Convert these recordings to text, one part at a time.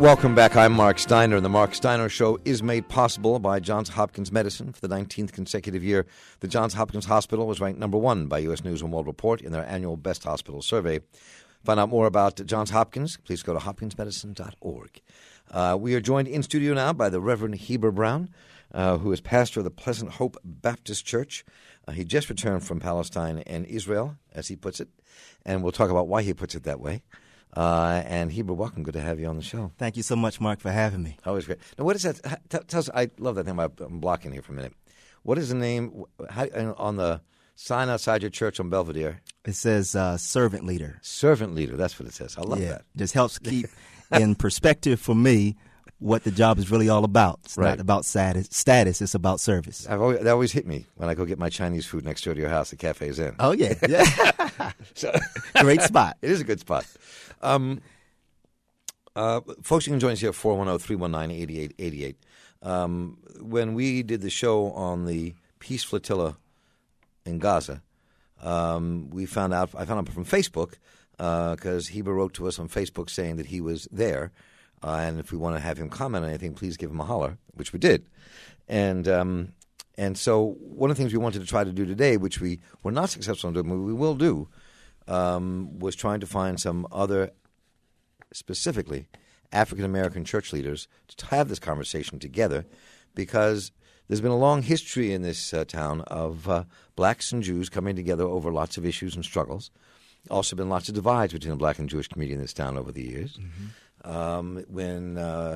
Welcome back. I'm Mark Steiner, and the Mark Steiner Show is made possible by Johns Hopkins Medicine. For the 19th consecutive year, the Johns Hopkins Hospital was ranked number one by U.S. News & World Report in their annual Best Hospital Survey. Find out more about Johns Hopkins, please go to hopkinsmedicine.org. We are joined in studio now by the Reverend Heber Brown, who is pastor of the Pleasant Hope Baptist Church. He just returned from Palestine and Israel, as he puts it, and we'll talk about why he puts it that way. And Heber, welcome. Good to have you on the show. Thank you so much, Mark, for having me. Always great. Now, what is that? Tell us. I love that thing. I'm blocking here for a minute. What is the name on the sign outside your church on Belvedere? It says servant leader. Servant leader. That's what it says. I love that. Just helps keep in perspective for me what the job is really all about. It's not about status. It's about service. That always hit me when I go get my Chinese food next door to your house, the Cafe Zen. Oh, yeah. Great spot. It is a good spot. Folks, you can join us here at 410-319-8888. When we did the show on the Peace Flotilla in Gaza, I found out from Facebook because Heber wrote to us on Facebook saying that he was there, and if we want to have him comment on anything, please give him a holler, which we did. And so one of the things we wanted to try to do today, which we were not successful in doing, but we will do, was trying to find some other, specifically African-American church leaders, to have this conversation together, because there's been a long history in this town of blacks and Jews coming together over lots of issues and struggles. Also been lots of divides between the black and Jewish community in this town over the years. Mm-hmm. When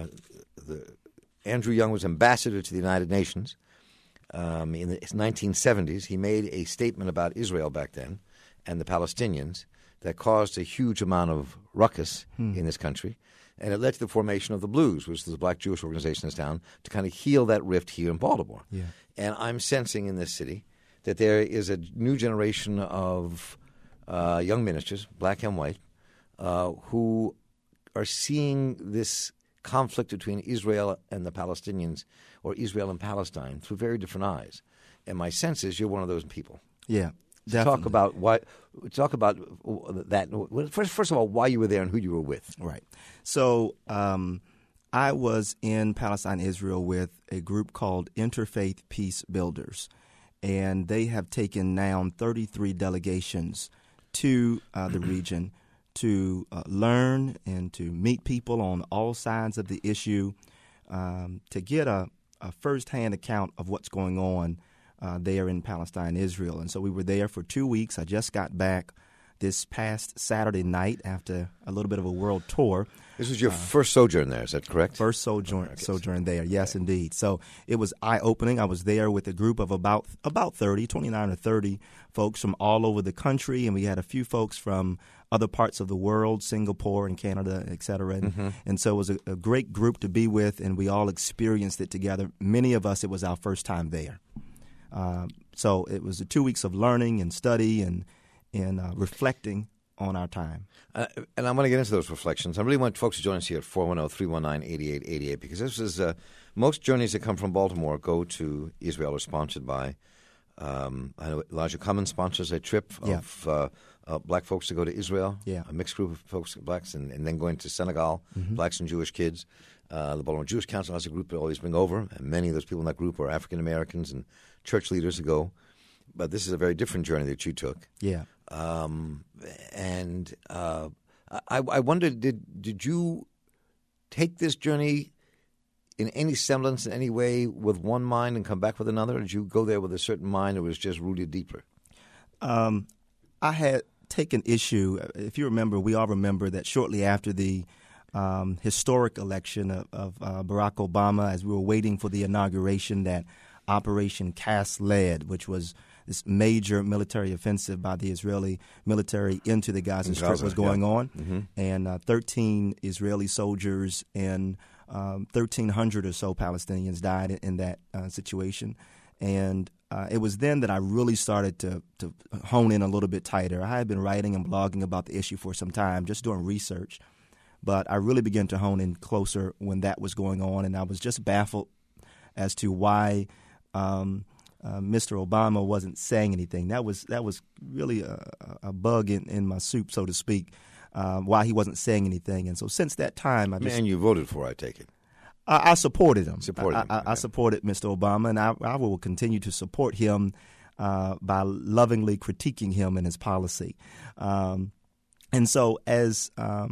Andrew Young was ambassador to the United Nations in the 1970s, he made a statement about Israel back then and the Palestinians that caused a huge amount of ruckus in this country. And it led to the formation of the Blues, which is the black Jewish organization in this town, to kind of heal that rift here in Baltimore. Yeah. And I'm sensing in this city that there is a new generation of young ministers, black and white, who are seeing this conflict between Israel and the Palestinians, or Israel and Palestine, through very different eyes. And my sense is you're one of those people. Yeah. Definitely. Talk about that. First of all, why you were there and who you were with. Right. So I was in Palestine, Israel, with a group called Interfaith Peace Builders, and they have taken now 33 delegations to the region to learn and to meet people on all sides of the issue, to get a firsthand account of what's going on there in Palestine, Israel. And so we were there for 2 weeks. I just got back this past Saturday night after a little bit of a world tour. This was your first sojourn there, is that correct? First sojourn there, yes, indeed. So it was eye-opening. I was there with a group of about 29 or 30 folks from all over the country, and we had a few folks from other parts of the world, Singapore and Canada, et cetera. And so it was a great group to be with, and we all experienced it together. Many of us, it was our first time there. So it was 2 weeks of learning and study and reflecting on our time. And I'm going to get into those reflections. I really want folks to join us here at 410-319-8888, because this is most journeys that come from Baltimore go to Israel are sponsored by I know Elijah Cummins sponsors a trip of black folks to go to Israel, a mixed group of folks, blacks, and then going to Senegal, blacks and Jewish kids. The Baltimore Jewish Council has a group that always bring over, and many of those people in that group are African Americans and church leaders who go. But this is a very different journey that you took. Yeah. I wondered, did you take this journey in any semblance, in any way, with one mind and come back with another? Or did you go there with a certain mind that was just rooted deeper? I had taken issue. If you remember, we all remember that shortly after the historic election of Barack Obama, as we were waiting for the inauguration, that Operation Cast Lead, which was this major military offensive by the Israeli military into the Gaza Strip, was going on. And 13 Israeli soldiers and 1,300 or so Palestinians died in that situation. And it was then that I really started to hone in a little bit tighter. I had been writing and blogging about the issue for some time, just doing research. But I really began to hone in closer when that was going on, and I was just baffled as to why Mr. Obama wasn't saying anything. That was really a bug in my soup, so to speak. while he wasn't saying anything. And so since that time, And you voted for, I take it. I supported him. I supported Mr. Obama, and I will continue to support him by lovingly critiquing him and his policy. And so as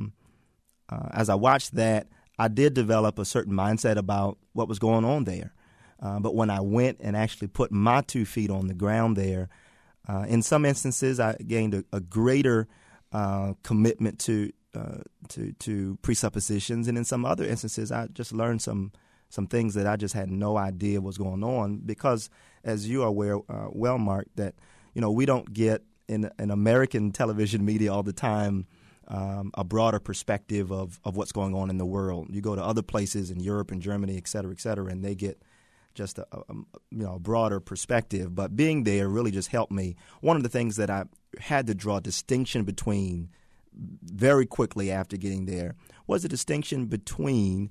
I watched that, I did develop a certain mindset about what was going on there. But when I went and actually put my 2 feet on the ground there, in some instances I gained a greater commitment to presuppositions, and in some other instances I just learned some things that I just had no idea was going on, because as you are aware, well, Mark, that we don't get in American television media all the time a broader perspective of what's going on in the world. You go to other places in Europe and Germany, et cetera, and they get just a broader perspective. But being there really just helped me. One of the things that I had to draw a distinction between very quickly after getting there was the distinction between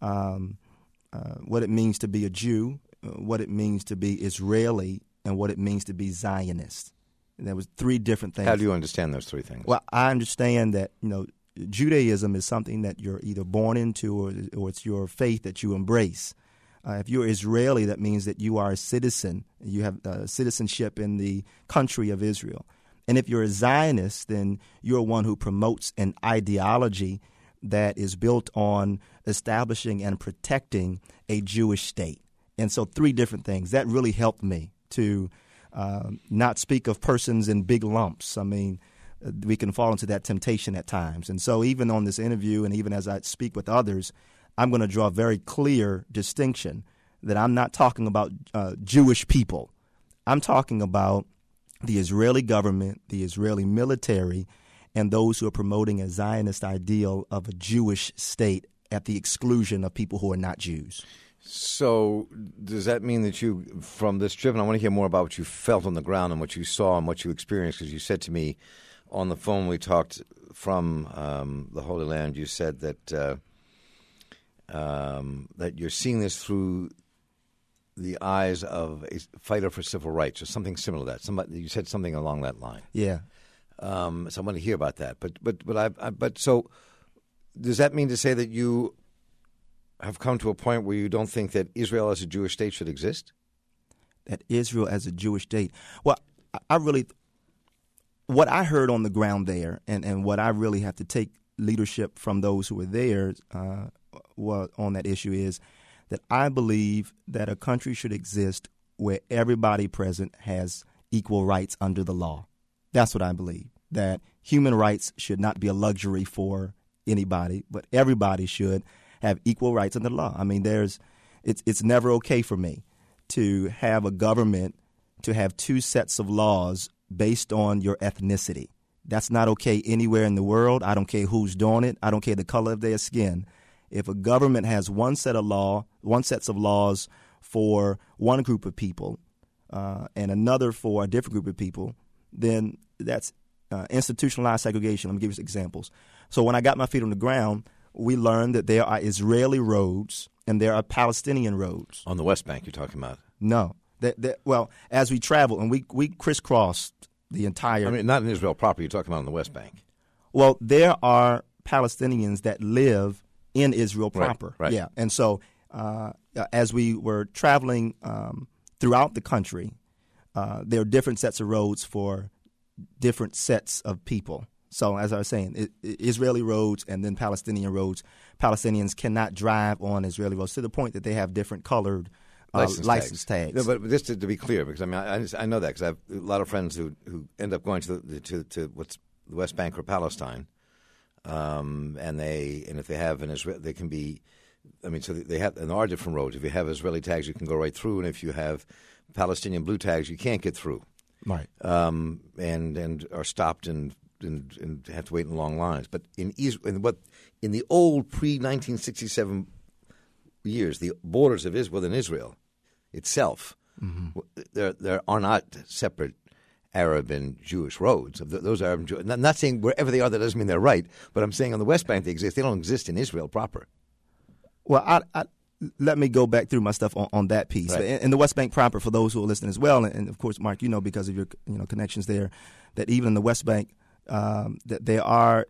what it means to be a Jew, what it means to be Israeli, and what it means to be Zionist. And there was 3 different things. How do you understand those 3 things? Well, I understand that Judaism is something that you're either born into or it's your faith that you embrace. If you're Israeli, that means that you are a citizen. You have citizenship in the country of Israel. And if you're a Zionist, then you're one who promotes an ideology that is built on establishing and protecting a Jewish state. And so 3 different things. That really helped me to not speak of persons in big lumps. I mean, we can fall into that temptation at times. And so even on this interview, and even as I speak with others, I'm going to draw a very clear distinction that I'm not talking about Jewish people. I'm talking about the Israeli government, the Israeli military, and those who are promoting a Zionist ideal of a Jewish state at the exclusion of people who are not Jews. So does that mean that you, from this trip, and I want to hear more about what you felt on the ground and what you saw and what you experienced, because you said to me on the phone, we talked from the Holy Land, you said that that you're seeing this through the eyes of a fighter for civil rights, or something similar to that. You said something along that line. Yeah. So I want to hear about that. But so does that mean to say that you have come to a point where you don't think that Israel as a Jewish state should exist? That Israel as a Jewish state? Well, what I heard on the ground there, and what I really have to take leadership from those who were there on that issue, is that I believe that a country should exist where everybody present has equal rights under the law. That's what I believe, that human rights should not be a luxury for anybody, but everybody should have equal rights under the law. I mean, it's never okay for me to have a government to have 2 sets of laws based on your ethnicity. That's not okay anywhere in the world. I don't care who's doing it. I don't care the color of their skin. If a government has one sets of laws for one group of people and another for a different group of people, then that's institutionalized segregation. Let me give you some examples. So when I got my feet on the ground, we learned that there are Israeli roads and there are Palestinian roads. On the West Bank you're talking about? No. Well, as we traveled, and we crisscrossed the entire... I mean, not in Israel proper, you're talking about on the West Bank. Well, there are Palestinians that live in Israel proper. Right. Yeah. And so as we were traveling throughout the country, there are different sets of roads for different sets of people. So as I was saying, Israeli roads and then Palestinian roads. Palestinians cannot drive on Israeli roads to the point that they have different colored license tags. No, but just to be clear, because I mean I know that because I have a lot of friends who end up going to what's the West Bank or Palestine, and if they have an Israel, they can be. I mean, so they have, and there are different roads. If you have Israeli tags, you can go right through, and if you have Palestinian blue tags, you can't get through. Right. And are stopped and have to wait in long lines. But in the old pre-1967 years, the borders of Israel within Israel itself, there are not separate Arab and Jewish roads. Those Arab and Jewish. I'm not saying wherever they are that doesn't mean they're right, but I'm saying on the West Bank they exist. They don't exist in Israel proper. Well, let me go back through my stuff on that piece. Right. In the West Bank proper, for those who are listening as well, and of course, Mark, because of your connections there, that even in the West Bank, that there are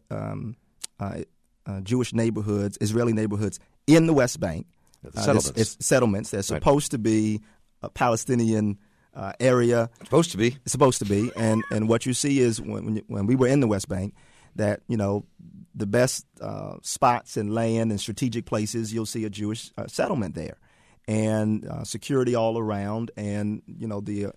Jewish neighborhoods, Israeli neighborhoods in the West Bank. Settlements. It's settlements. They're supposed to be a Palestinian area. Supposed to be. It's supposed to be. And what you see is when we were in the West Bank, that, the best spots and land and strategic places, you'll see a Jewish settlement there. And security all around, and, the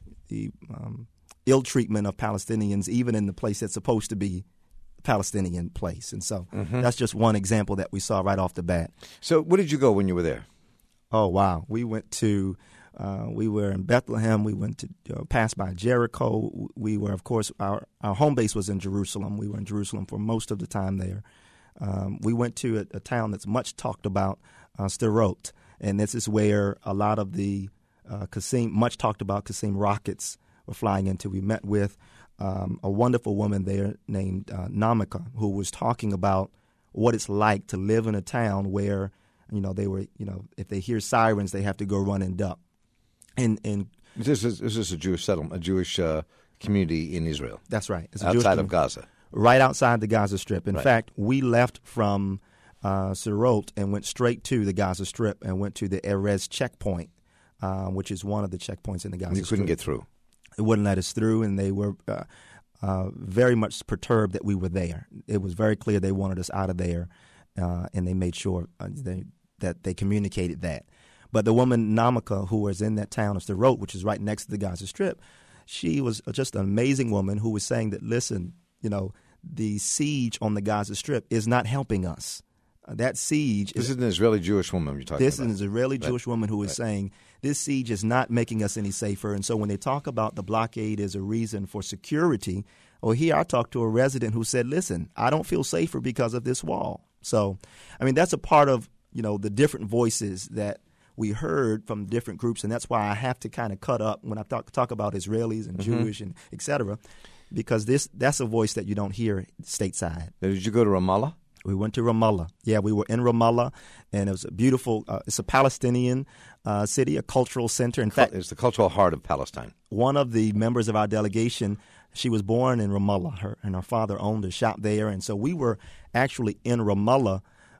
ill treatment of Palestinians, even in the place that's supposed to be Palestinian place. And so that's just one example that we saw right off the bat. So where did you go when you were there? Oh, wow. We went to, we were in Bethlehem. We went to pass by Jericho. We were, of course, our home base was in Jerusalem. We were in Jerusalem for most of the time there. We went to a town that's much talked about, Sderot. And this is where a lot of the much talked about Qassim rockets were flying into. We met with a wonderful woman there named Namika, who was talking about what it's like to live in a town where, they were, if they hear sirens, they have to go run and duck. And this is a Jewish settlement, a Jewish community in Israel. That's right. It's outside of Gaza. Right outside the Gaza Strip. In fact, we left from Sderot and went straight to the Gaza Strip and went to the Erez checkpoint, which is one of the checkpoints in the Gaza Strip. You couldn't get through. It wouldn't let us through, and they were very much perturbed that we were there. It was very clear they wanted us out of there, and they made sure that they communicated that. But the woman, Namika, who was in that town of Sderot, which is right next to the Gaza Strip, she was just an amazing woman who was saying that, listen, the siege on the Gaza Strip is not helping us. That siege. This is an Israeli Jewish woman you're talking about. This is an Israeli Jewish woman who is saying this siege is not making us any safer. And so when they talk about the blockade as a reason for security, here I talked to a resident who said, listen, I don't feel safer because of this wall. So, that's a part of, the different voices that we heard from different groups. And that's why I have to kind of cut up when I talk about Israelis and Jewish and et cetera, because that's a voice that you don't hear stateside. Now, did you go to Ramallah? We went to Ramallah. Yeah, we were in Ramallah, and it was a beautiful, it's a Palestinian city, a cultural center. In fact, it's the cultural heart of Palestine. One of the members of our delegation, she was born in Ramallah, her father owned a shop there, and so we were actually in Ramallah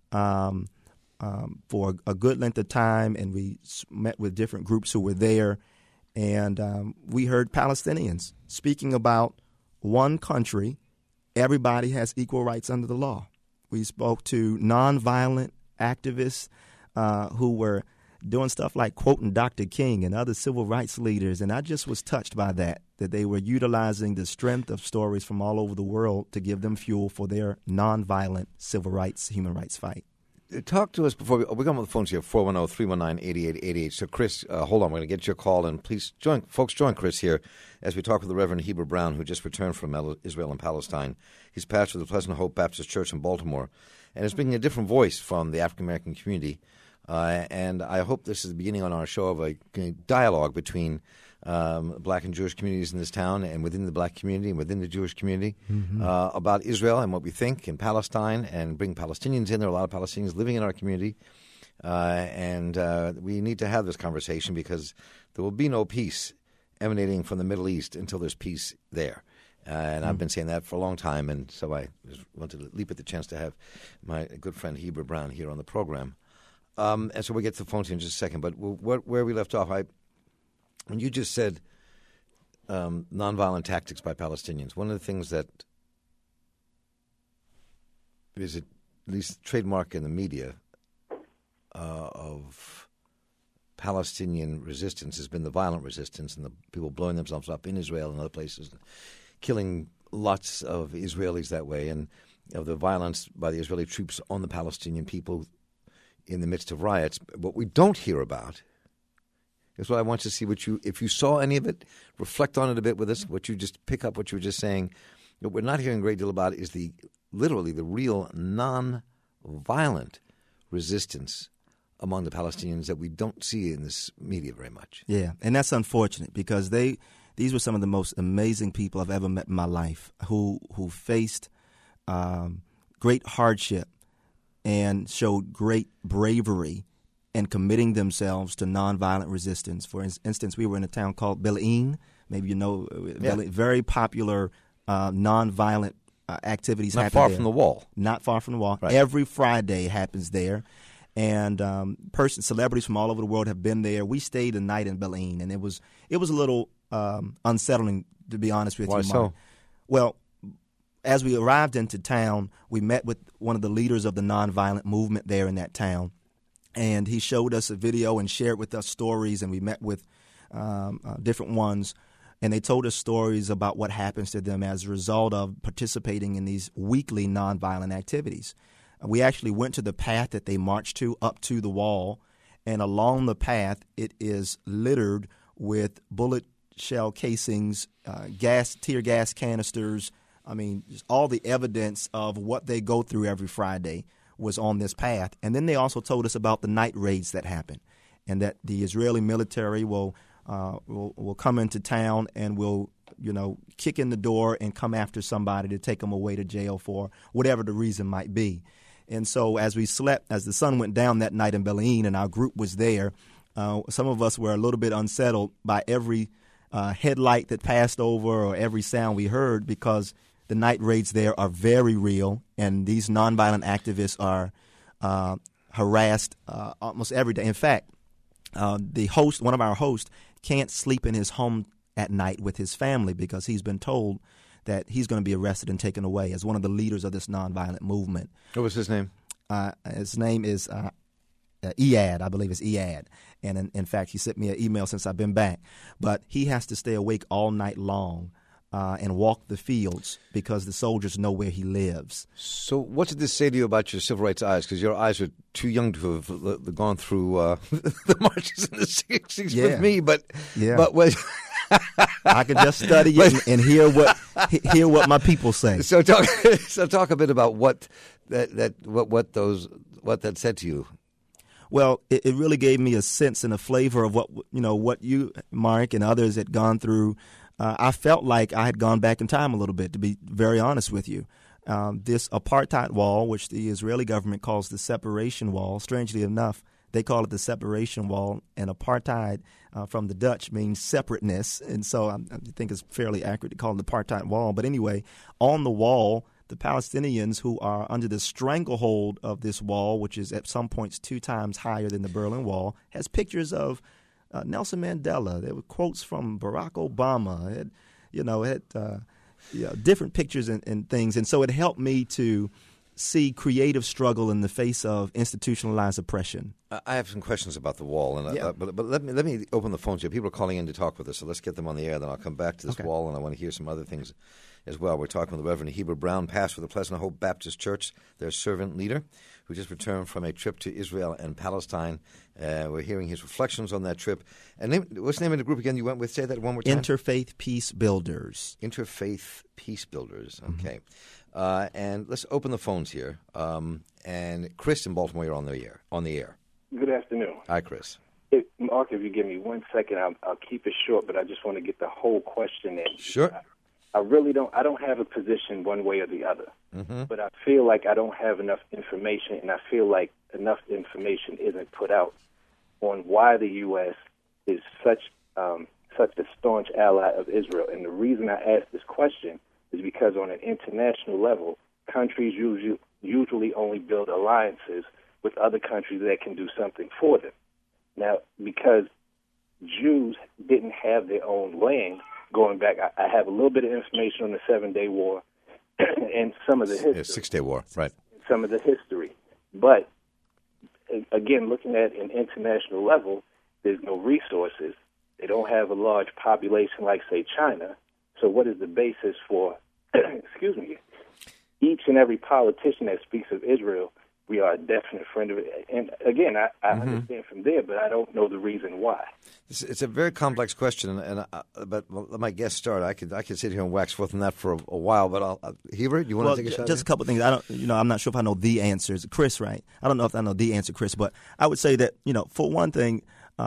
for a good length of time, and we met with different groups who were there, and we heard Palestinians speaking about one country, everybody has equal rights under the law. We spoke to nonviolent activists who were doing stuff like quoting Dr. King and other civil rights leaders, and I just was touched by that they were utilizing the strength of stories from all over the world to give them fuel for their nonviolent civil rights, human rights fight. Talk to us before we come on the phones here, 410-319-8888. So, Chris, hold on. We're going to get your call, and please join Chris here as we talk with the Reverend Heber Brown, who just returned from Israel and Palestine. He's pastor of the Pleasant Hope Baptist Church in Baltimore, and is bringing a different voice from the African-American community. And I hope this is the beginning on our show of a dialogue between black and Jewish communities in this town and within the black community and within the Jewish community about Israel and what we think in Palestine, and bring Palestinians in. There are a lot of Palestinians living in our community. And we need to have this conversation because there will be no peace emanating from the Middle East until there's peace there. And I've been saying that for a long time, and so I just wanted to leap at the chance to have my good friend Heber Brown here on the program. And so we'll get to the phones in just a second. But where we left off, when you just said nonviolent tactics by Palestinians, one of the things that is at least trademark in the media of Palestinian resistance has been the violent resistance and the people blowing themselves up in Israel and other places, killing lots of Israelis that way, and of the violence by the Israeli troops on the Palestinian people in the midst of riots. What we don't hear about is what I want to see. If you saw any of it, reflect on it a bit with us. What you just pick up, what you were just saying. What we're not hearing a great deal about is literally the real non-violent resistance among the Palestinians that we don't see in this media very much. Yeah, and that's unfortunate because these were some of the most amazing people I've ever met in my life who faced great hardship and showed great bravery in committing themselves to nonviolent resistance. For instance, we were in a town called Bil'in. Maybe you know, very popular nonviolent activities Not happen far there. from the wall. Not far from the wall. Right. Every Friday happens there. And celebrities from all over the world have been there. We stayed a night in Belém, and it was a little unsettling, to be honest with Why you, Mark. so? Well, as we arrived into town, we met with one of the leaders of the nonviolent movement there in that town, and he showed us a video and shared with us stories, and we met with different ones, and they told us stories about what happens to them as a result of participating in these weekly nonviolent activities. We actually went to the path that they marched to, up to the wall, and along the path it is littered with bullet shell casings, tear gas canisters. I mean, just all the evidence of what they go through every Friday was on this path. And then they also told us about the night raids that happen, and that the Israeli military will come into town and will, kick in the door and come after somebody to take them away to jail for whatever the reason might be. And so as we slept, as the sun went down that night in Belém and our group was there, some of us were a little bit unsettled by every headlight that passed over or every sound we heard, because the night raids there are very real, and these nonviolent activists are harassed almost every day. In fact, one of our hosts, can't sleep in his home at night with his family because he's been told that he's going to be arrested and taken away as one of the leaders of this nonviolent movement. What was his name? His name is Iyad, I believe it's Iyad. And in fact, he sent me an email since I've been back. But he has to stay awake all night long and walk the fields because the soldiers know where he lives. So what did this say to you about your civil rights eyes? Because your eyes are too young to have gone through the marches in the 60s with me. But when I can just study it and hear what my people say. So talk a bit about what that said to you. Well, it really gave me a sense and a flavor of what you, Mark, and others had gone through. I felt like I had gone back in time a little bit, to be very honest with you. This apartheid wall, which the Israeli government calls the separation wall, strangely enough, they call it the separation wall, and apartheid from the Dutch means separateness, and so I think it's fairly accurate to call it the apartheid wall. But anyway, on the wall, the Palestinians who are under the stranglehold of this wall, which is at some points 2 times higher than the Berlin Wall, has pictures of Nelson Mandela. There were quotes from Barack Obama. It had different pictures and things, and so it helped me to see creative struggle in the face of institutionalized oppression. I have some questions about the wall, and but let me open the phones here. People are calling in to talk with us, so let's get them on the air. Then I'll come back to this wall, and I want to hear some other things as well. We're talking with the Reverend Heber Brown, pastor of the Pleasant Hope Baptist Church, their servant leader, who just returned from a trip to Israel and Palestine. We're hearing his reflections on that trip. And what's the name of the group again you went with? Say that one more time. Interfaith Peace Builders. Interfaith Peace Builders. Okay. And let's open the phones here. And Chris in Baltimore, you're on the air. Good afternoon. Hi, Chris. Mark, if you give me 1 second, I'll keep it short, but I just want to get the whole question in. Sure. I really don't have a position one way or the other, but I feel like I don't have enough information, and I feel like enough information isn't put out on why the U.S. is such a staunch ally of Israel. And the reason I ask this question is because on an international level, countries usually only build alliances with other countries that can do something for them. Now, because Jews didn't have their own land, going back, I have a little bit of information on the 7-Day War and some of the history. 6-Day War, right. Some of the history. But, again, looking at an international level, there's no resources. They don't have a large population like, say, China. So what is the basis for, each and every politician that speaks of Israel, we are a definite friend of it. And again, I understand from there, but I don't know the reason why. It's a very complex question, but let my guest start. I could sit here and wax forth on that for a while, but Heber, do you want to take a shot? Just a couple of things. I'm not sure if I know the answers, Chris. Right? I don't know if I know the answer, Chris, but I would say that for one thing,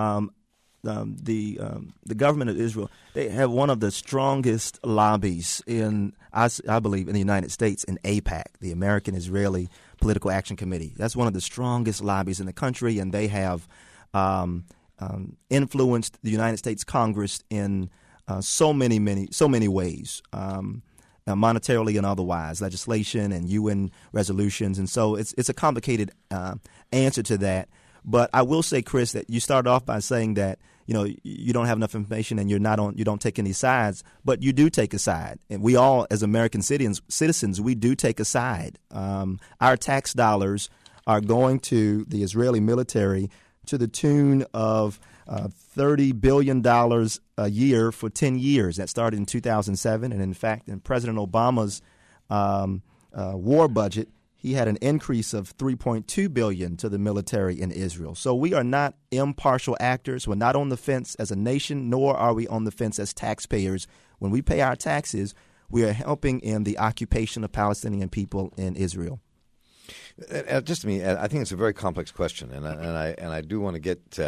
the government of Israel, they have one of the strongest lobbies I believe in the United States, in AIPAC, the American Israeli Political Action Committee. That's one of the strongest lobbies in the country, and they have influenced the United States Congress in so many ways. monetarily and otherwise, legislation and UN resolutions. And so it's a complicated answer to that. But I will say, Chris, that you started off by saying that you don't have enough information and you don't take any sides, but you do take a side. And we all, as American citizens, we do take a side. Our tax dollars are going to the Israeli military to the tune of $30 billion a year for 10 years. That started in 2007. And in fact, in President Obama's war budget, he had an increase of $3.2 billion to the military in Israel. So we are not impartial actors. We're not on the fence as a nation, nor are we on the fence as taxpayers. When we pay our taxes, we are helping in the occupation of Palestinian people in Israel. Just to me, I think it's a very complex question, and I do want to get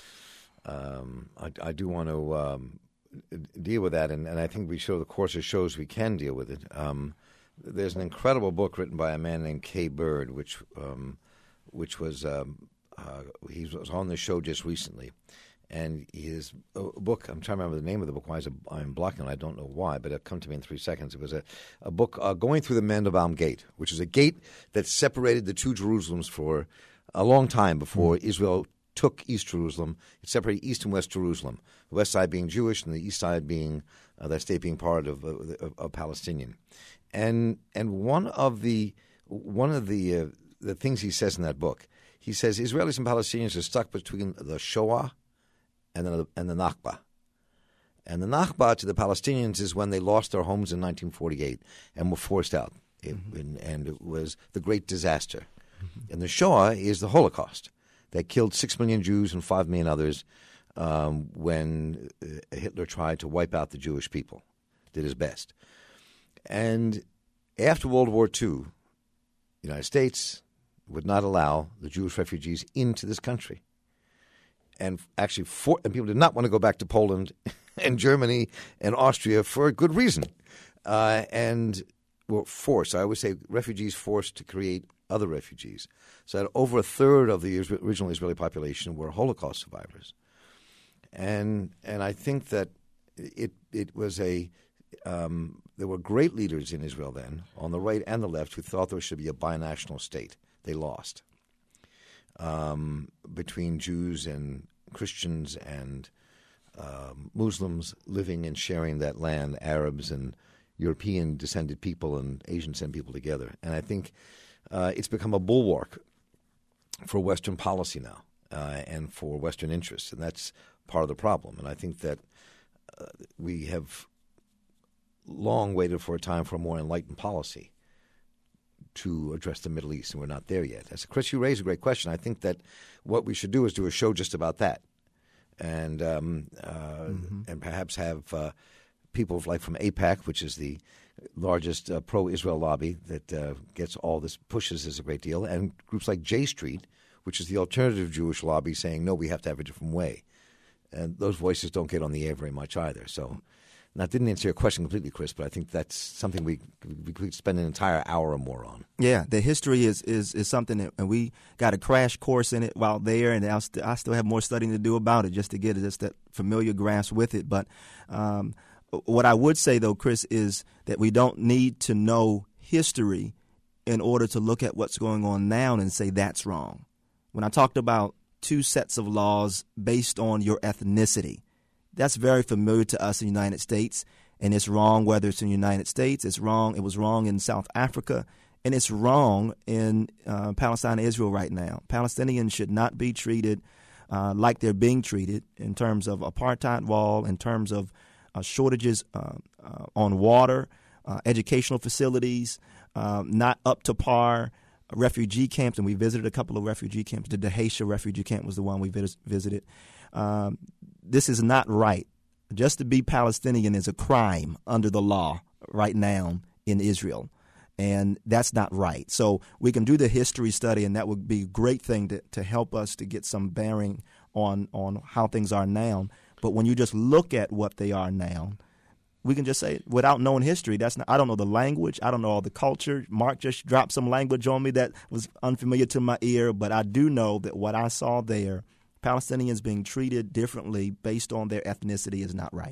I do want to deal with that, and I think we show the course of shows we can deal with it. There's an incredible book written by a man named Kay Bird, which was he was on the show just recently, and his book, I'm trying to remember the name of the book. Why I'm blocking it? I don't know why, but it'll come to me in 3 seconds. It was a book going through the Mandelbaum Gate, which is a gate that separated the two Jerusalems for a long time before Israel took East Jerusalem. It separated East and West Jerusalem, the west side being Jewish and the east side being that state being part of Palestinian. And one of the things he says in that book, he says Israelis and Palestinians are stuck between the Shoah and the Nakba. And the Nakba to the Palestinians is when they lost their homes in 1948 and were forced out. And it was the great disaster. And the Shoah is the Holocaust that killed 6 million Jews and 5 million others when Hitler tried to wipe out the Jewish people, did his best. And after World War II, the United States would not allow the Jewish refugees into this country. And actually, and people did not want to go back to Poland and Germany and Austria for a good reason. And were forced. I always say refugees forced to create other refugees. So that over a third of the original Israeli population were Holocaust survivors. And I think that it was there were great leaders in Israel then, on the right and the left, who thought there should be a binational state. They lost. Between Jews and Christians and Muslims living and sharing that land, Arabs and European-descended people and Asian-descended people together. And I think it's become a bulwark for Western policy now and for Western interests, and that's part of the problem. And I think that we have long waited for a time for a more enlightened policy to address the Middle East, and we're not there yet. Chris, you raised a great question. I think that what we should do is do a show just about that, and perhaps have people like from AIPAC, which is the largest pro-Israel lobby that gets all this, pushes this a great deal, and groups like J Street, which is the alternative Jewish lobby, saying, no, we have to have a different way. And those voices don't get on the air very much either. So that didn't answer your question completely, Chris, but I think that's something we could spend an entire hour or more on. Yeah, the history is something that, and we got a crash course in it while there, and I still have more studying to do about it just to get just that familiar grasp with it. But what I would say, though, Chris, is that we don't need to know history in order to look at what's going on now and say that's wrong. When I talked about 2 sets of laws based on your ethnicity, that's very familiar to us in the United States, and it's wrong whether it's in the United States. It's wrong. It was wrong in South Africa, and it's wrong in Palestine and Israel right now. Palestinians should not be treated like they're being treated in terms of apartheid wall, in terms of shortages on water, educational facilities, not up to par, refugee camps, and we visited a couple of refugee camps. The Dheisheh refugee camp was the one we visited. This is not right. Just to be Palestinian is a crime under the law right now in Israel, and that's not right. So we can do the history study, and that would be a great thing to help us to get some bearing on how things are now. But when you just look at what they are now, we can just say, without knowing history, that's not. I don't know the language. I don't know all the culture. Mark just dropped some language on me that was unfamiliar to my ear, but I do know that what I saw there, Palestinians being treated differently based on their ethnicity, is not right.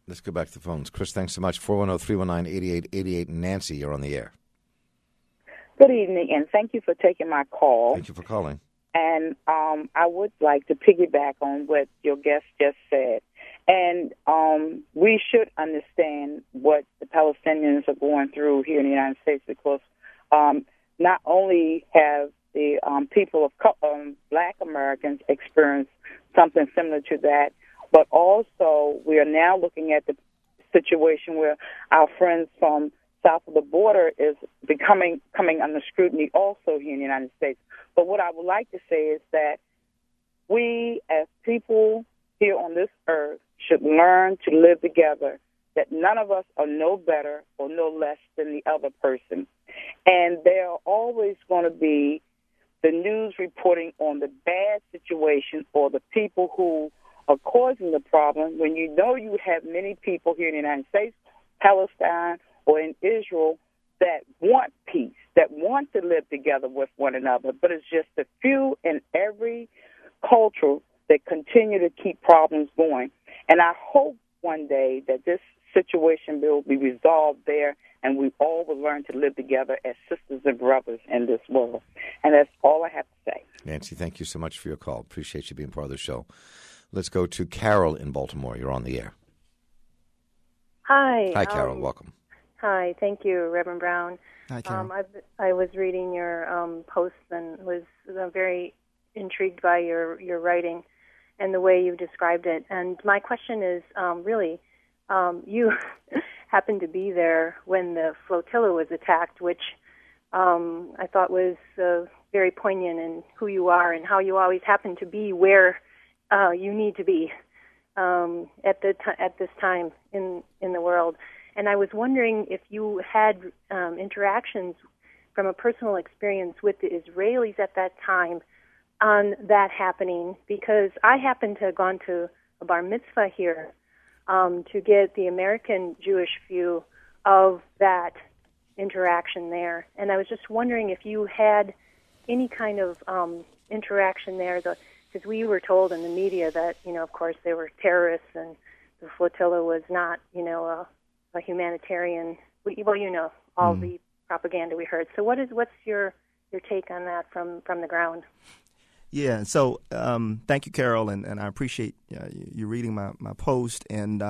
Let's go back to the phones. Chris, thanks so much. 410-319-8888. Nancy, you're on the air. Good evening, and thank you for taking my call. Thank you for calling. And I would like to piggyback on what your guest just said. And we should understand what the Palestinians are going through here in the United States, because not only have the people of Black Americans experienced something similar to that, but also we are now looking at the situation where our friends from south of the border is coming under scrutiny also here in the United States. But what I would like to say is that we as people here on this earth should learn to live together, that none of us are no better or no less than the other person. And there are always going to be the news reporting on the bad situation or the people who are causing the problem, when you know you have many people here in the United States, Palestine, or in Israel that want peace, that want to live together with one another, but it's just a few in every culture that continue to keep problems going. And I hope one day that this situation will be resolved there and we all will learn to live together as sisters and brothers in this world. And that's all I have to say. Nancy, thank you so much for your call. Appreciate you being part of the show. Let's go to Carol in Baltimore. You're on the air. Hi. Hi, Carol. Welcome. Hi. Thank you, Reverend Brown. Hi, Carol. I was reading your posts and was very intrigued by your writing and the way you described it. And my question is, you happened to be there when the flotilla was attacked, which I thought was very poignant in who you are and how you always happen to be where you need to be at this time in the world. And I was wondering if you had interactions from a personal experience with the Israelis at that time on that happening, because I happened to have gone to a bar mitzvah here to get the American Jewish view of that interaction there. And I was just wondering if you had any kind of interaction there, because we were told in the media that, of course, they were terrorists and the flotilla was not, a humanitarian. Well, all the propaganda we heard. So what's your take on that from the ground? Yeah, so thank you, Carol, and I appreciate you reading my post. And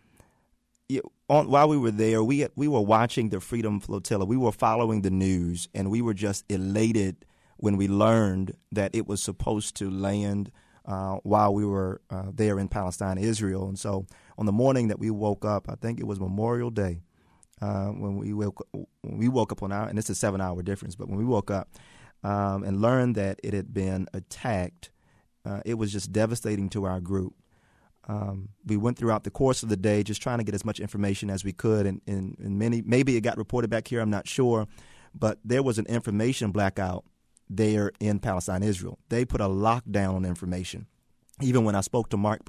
while we were there, we were watching the Freedom Flotilla. We were following the news, and we were just elated when we learned that it was supposed to land while we were there in Palestine, Israel. And so on the morning that we woke up, I think it was Memorial Day, when we woke up on and it's a 7-hour difference, but when we woke up and learned that it had been attacked, it was just devastating to our group. We went throughout the course of the day just trying to get as much information as we could, and maybe it got reported back here, I'm not sure, but there was an information blackout there in Palestine, Israel. They put a lockdown on information. Even when I spoke to Mark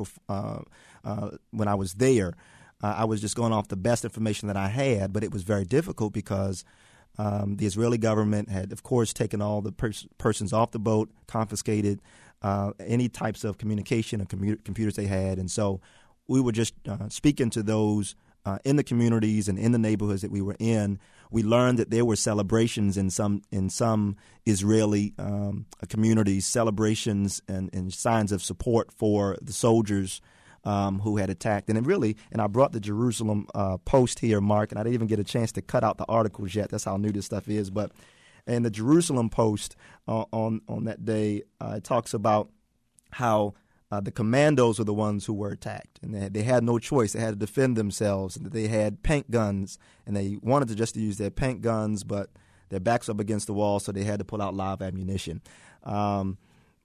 when I was there, I was just going off the best information that I had, but it was very difficult because the Israeli government had, of course, taken all the persons off the boat, confiscated any types of communication and computers they had. And so we were just speaking to those in the communities and in the neighborhoods that we were in. We learned that there were celebrations in some Israeli communities, celebrations and signs of support for the soldiers who had attacked. And I brought the Jerusalem Post here, Mark, and I didn't even get a chance to cut out the articles yet. That's how new this stuff is. But in the Jerusalem Post on that day, it talks about how the commandos were the ones who were attacked, and they had no choice. They had to defend themselves, and they had paint guns, and they wanted to just use their paint guns, but their backs up against the wall, so they had to pull out live ammunition. And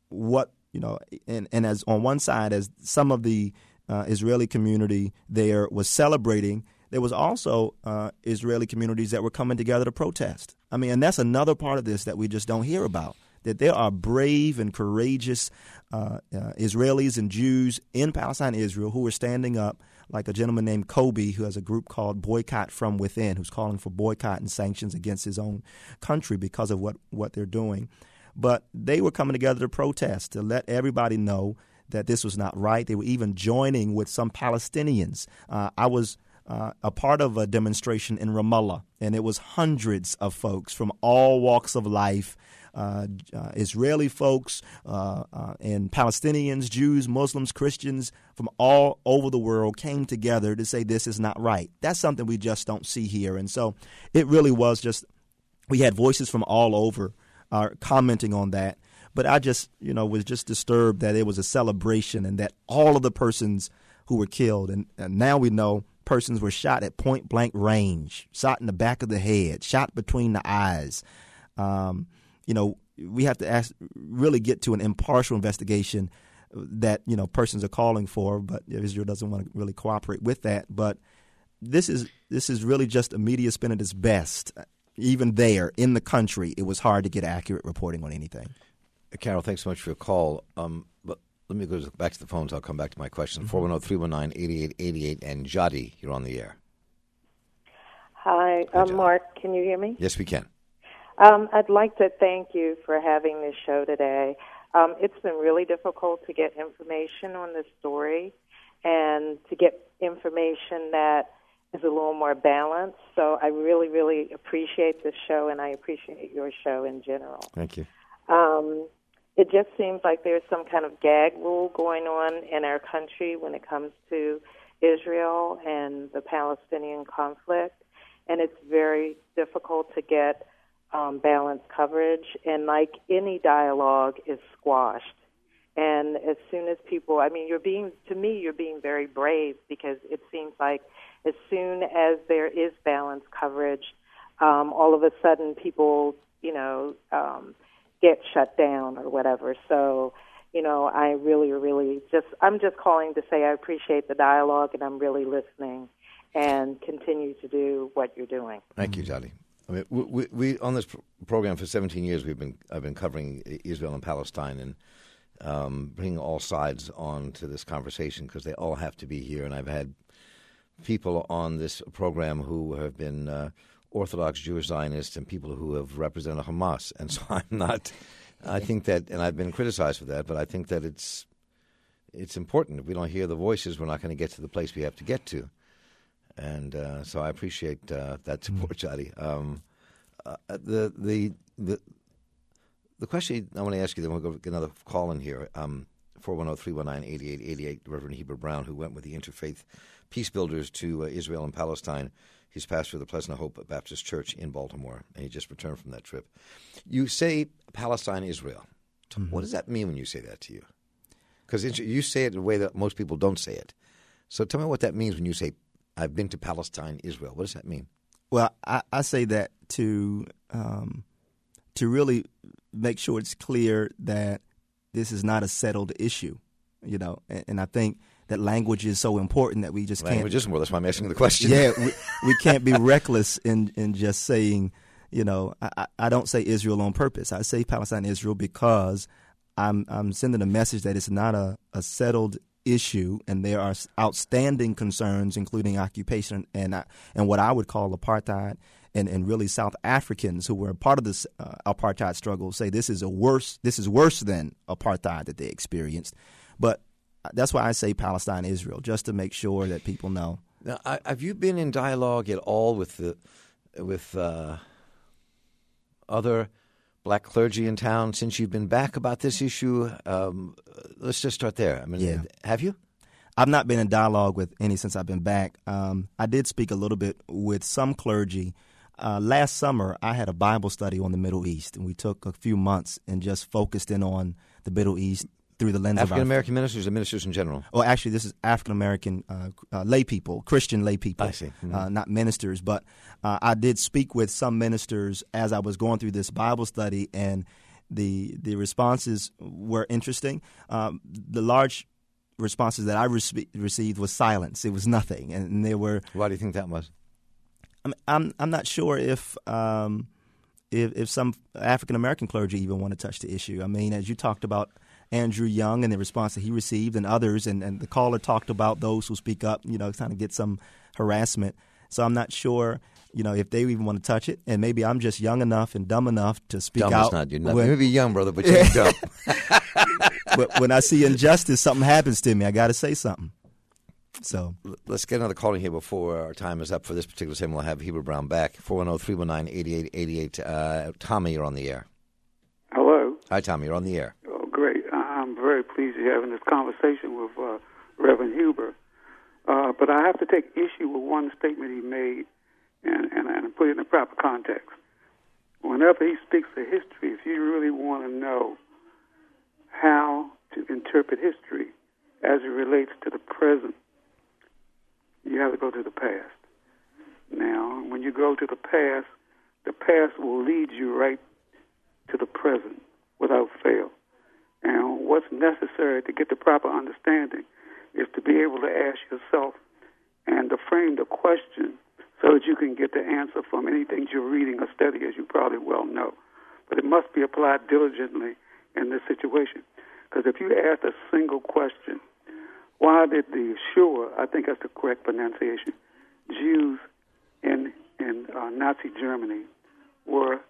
as on one side, as some of the Israeli community there was celebrating, there was also Israeli communities that were coming together to protest. I mean, and that's another part of this that we just don't hear about, that there are brave and courageous Israelis and Jews in Palestine, Israel, who are standing up, like a gentleman named Kobe, who has a group called Boycott From Within, who's calling for boycott and sanctions against his own country because of what they're doing. But they were coming together to protest, to let everybody know that this was not right. They were even joining with some Palestinians. I was a part of a demonstration in Ramallah, and it was hundreds of folks from all walks of life, Israeli folks and Palestinians, Jews, Muslims, Christians from all over the world came together to say this is not right. That's something we just don't see here. And so it really was just, we had voices from all over commenting on that. But I just, was just disturbed that it was a celebration and that all of the persons who were killed, and now we know persons were shot at point blank range, shot in the back of the head, shot between the eyes. We have to really get to an impartial investigation that, persons are calling for, but Israel doesn't want to really cooperate with that. But this is really just a media spin at its best. Even there in the country, it was hard to get accurate reporting on anything. Carol, thanks so much for your call. But let me go back to the phones. I'll come back to my question. 410-319-8888. And Jadi, you're on the air. Hi, Mark. Can you hear me? Yes, we can. I'd like to thank you for having this show today. It's been really difficult to get information on this story and to get information that is a little more balanced. So I really, really appreciate this show, and I appreciate your show in general. Thank you. It just seems like there's some kind of gag rule going on in our country when it comes to Israel and the Palestinian conflict, and it's very difficult to get balanced coverage, and like any dialogue is squashed. And as soon as people, you're being very brave, because it seems like as soon as there is balanced coverage, all of a sudden people, get shut down or whatever. So, I I'm just calling to say I appreciate the dialogue, and I'm really listening, and continue to do what you're doing. Thank you, Jadi. We on this program for 17 years I've been covering Israel and Palestine and bringing all sides on to this conversation, because they all have to be here. And I've had people on this program who have been Orthodox Jewish Zionists and people who have represented Hamas. And so I think that, and I've been criticized for that, but I think that it's important. If we don't hear the voices, we're not going to get to the place we have to get to. And so I appreciate that support, Jadi. The question I want to ask you, then we'll go get another call in here, 410-319-8888, Reverend Heber Brown, who went with the Interfaith Peace Builders to Israel and Palestine. He's pastor of the Pleasant Hope Baptist Church in Baltimore, and he just returned from that trip. You say Palestine, Israel. Mm-hmm. What does that mean when you say that to you? Because you say it in a way that most people don't say it. So tell me what that means when you say, I've been to Palestine, Israel. What does that mean? Well, I say that to really make sure it's clear that this is not a settled issue, and I think that language is so important that we just can't. Language is more. That's why I'm asking the question. Yeah, we can't be reckless in just saying, I don't say Israel on purpose. I say Palestine, Israel because I'm sending a message that it's not a settled issue, and there are outstanding concerns, including occupation and what I would call apartheid, and really South Africans who were a part of this apartheid struggle say this is worse than apartheid that they experienced. But that's why I say Palestine, Israel, just to make sure that people know. Now, have you been in dialogue at all with other black clergy in town since you've been back about this issue? Let's just start there. Have you? I've not been in dialogue with any since I've been back. I did speak a little bit with some clergy. Last summer, I had a Bible study on the Middle East, and we took a few months and just focused in on the Middle East through the lens of African-American ministers or ministers in general? Oh, actually, this is African-American lay people, Christian lay people. I see. Mm-hmm. Not ministers. But I did speak with some ministers as I was going through this Bible study, and the responses were interesting. The large responses that I received was silence. It was nothing. And they were... Why do you think that was? I'm not sure if some African-American clergy even want to touch the issue. I mean, as you talked about Andrew Young and the response that he received, and others, and the caller talked about those who speak up, kind of get some harassment. So I'm not sure, if they even want to touch it. And maybe I'm just young enough and dumb enough to speak out. Dumb is not. You're maybe young, brother, but you're dumb. but when I see injustice, something happens to me. I got to say something. So let's get another call in here before our time is up for this particular segment. We'll have Heber Brown back. 410-319-8888. Tommy, you're on the air. Hello. Hi, Tommy. You're on the air. Oh, great. I'm very pleased you're having this conversation with Reverend Huber. But I have to take issue with one statement he made and put it in the proper context. Whenever he speaks of history, if you really want to know how to interpret history as it relates to the present, you have to go to the past. Now, when you go to the past will lead you right to the present without fail. And what's necessary to get the proper understanding is to be able to ask yourself and to frame the question so that you can get the answer from anything you're reading or studying, as you probably well know. But it must be applied diligently in this situation. Because if you ask a single question, why did the Shoah, I think that's the correct pronunciation, Jews in Nazi Germany were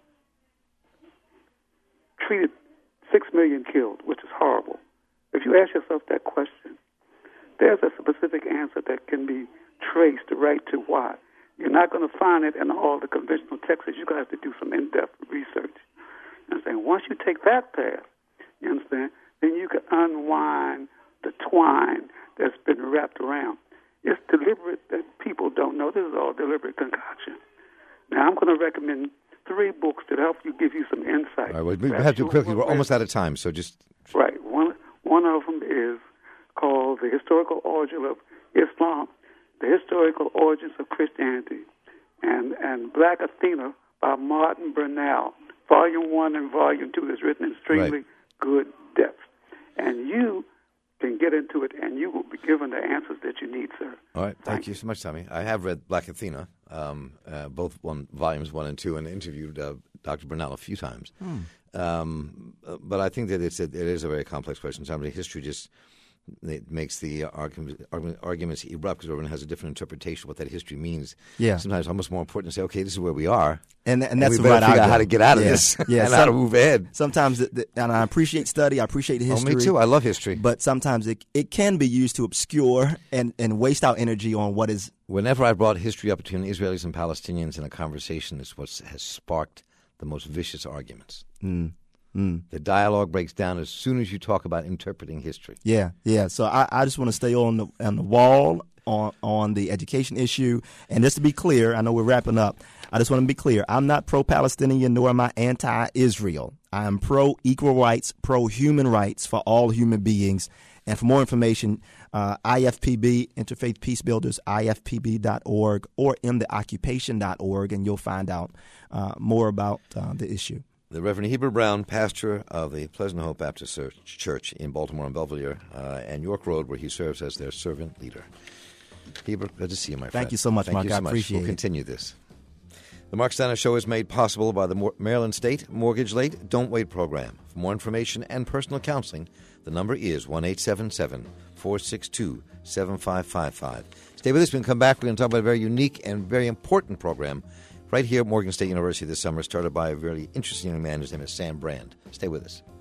treated 6 million killed, which is horrible. If you ask yourself that question, there's a specific answer that can be traced right to why. You're not going to find it in all the conventional texts. You're going to have to do some in-depth research. You understand? Once you take that path, you understand, then you can unwind the twine that's been wrapped around. It's deliberate that people don't know. This is all deliberate concoction. Now, I'm going to recommend 3 books that help you, give you some insight. All right, we have to quickly. We're almost out of time, so just... Right. One of them is called The Historical Origin of Islam, The Historical Origins of Christianity, and Black Athena by Martin Bernal. Volume 1 and Volume 2 is written in extremely good depth. And you can get into it, and you will be given the answers that you need, sir. All right. Thank you so much, Tommy. I have read Black Athena, both volumes 1 and 2, and interviewed Dr. Bernal a few times. But I think that it is a very complex question. Somebody history just it makes the arguments erupt because everyone has a different interpretation of what that history means. Yeah. Sometimes it's almost more important to say, okay, this is where we are. And that's we better right. figure out how to get out of this and how to move ahead. Sometimes, and I appreciate study, I appreciate history. Oh, me too. I love history. But sometimes it can be used to obscure and waste our energy on what is... Whenever I brought history up between Israelis and Palestinians in a conversation, it's what has sparked the most vicious arguments. The dialogue breaks down as soon as you talk about interpreting history. Yeah. So I just want to stay on the wall on the education issue. And just to be clear, I know we're wrapping up. I just want to be clear. I'm not pro-Palestinian, nor am I anti-Israel. I am pro-equal rights, pro-human rights for all human beings. And for more information, IFPB, Interfaith Peace Builders, IFPB.org, or intheoccupation.org, and you'll find out more about the issue. The Reverend Heber Brown, pastor of the Pleasant Hope Baptist Church in Baltimore and Belvedere and York Road, where he serves as their servant leader. Heber, good to see you, my friend. Thank you so much, Mark. I appreciate it. We'll continue this. The Mark Steiner Show is made possible by the Maryland State Mortgage Late Don't Wait program. For more information and personal counseling, the number is 1-877-462-7555. Stay with us. When we come back, we're going to talk about a very unique and very important program right here at Morgan State University this summer, started by a very interesting young man. His name is Sam Brand. Stay with us.